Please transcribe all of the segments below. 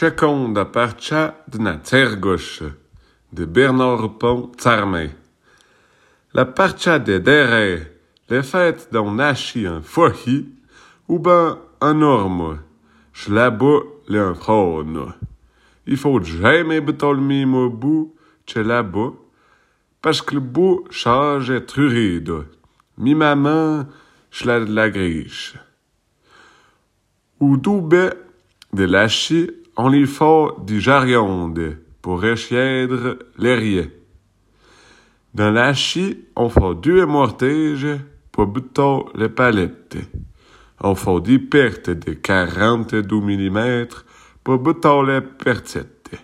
Seconda partia de na Tergoche, de Bernard Pont Tsarmé. La partia de dere, les fêtes d'on nachi un fohi, ou ben un orme, j'labo le un frone. Il faut jamais betolmi mo bout, che labo, parce que le bout change trurido. Mi maman, j'la de la griche. Ou doube de lachi, on li faut di jarionde pour rechièdre l'errier. Dans l'achi, on fait deux mortages pour butter les palettes. On fait des pertes de 42 mm pour butter les percettes.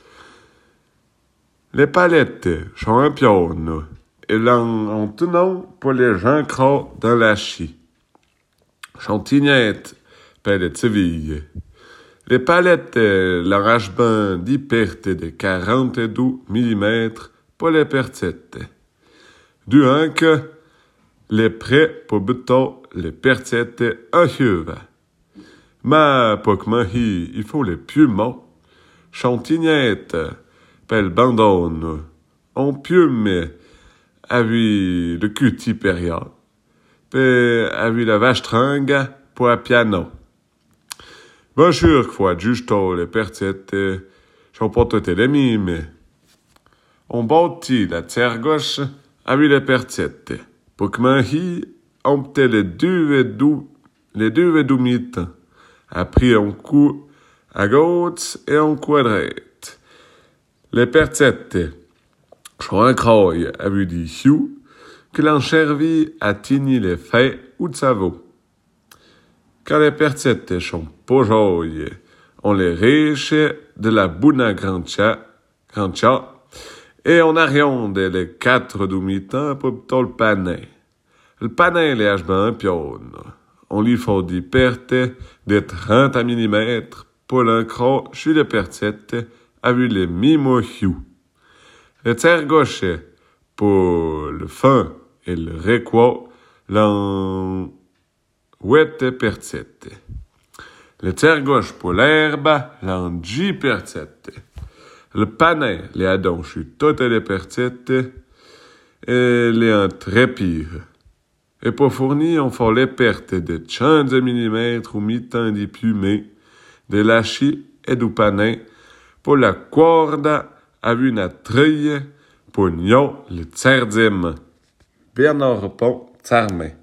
Les palettes sont un pion et l'en tenant pour les gens gras dans l'achi. Chantignette per les cevilles. Les palettes l'arrachement des pertes de 42 mm pour les percettes. Du que les prêts pour butter les percettes en chuva. Mais pour que il faut les piumons. Chantignette per le bandone. On piume avec le cutie période. Puis avec la vache tringue pour un piano. Bonjour, fois justo les percettes, j'en porte les mimes. On bâtit la Tergoche avec les percettes. Pour que on peut les deux mites. Après, on coud à gauche et on coud à droite. Les percettes sont un croix avec des choux que l'on servit à tigner les feuilles ou de savon. Quand les percettes sont pas jolies, on les riche de la bouna grancha, et on arrionde les 4 demi-temps pour le panin. Le panin, les hachements un pion. On lui faut des pertes de 30 mm pour l'encre chez les percettes avec les mimochiou. Le tergoche pour le fin et le requo, l'en ouette percette. Le tergoche pour l'herbe, l'en G percette. Le panin, les adonches, toutes les percettes, et les en très pire. Et pour fournir, on fait les pertes de 15 mm ou mi-temps des pumés, de lachis et du panin, pour la corde avec une trille, pour nion le tsardim. Bernard Pont Tsarmé.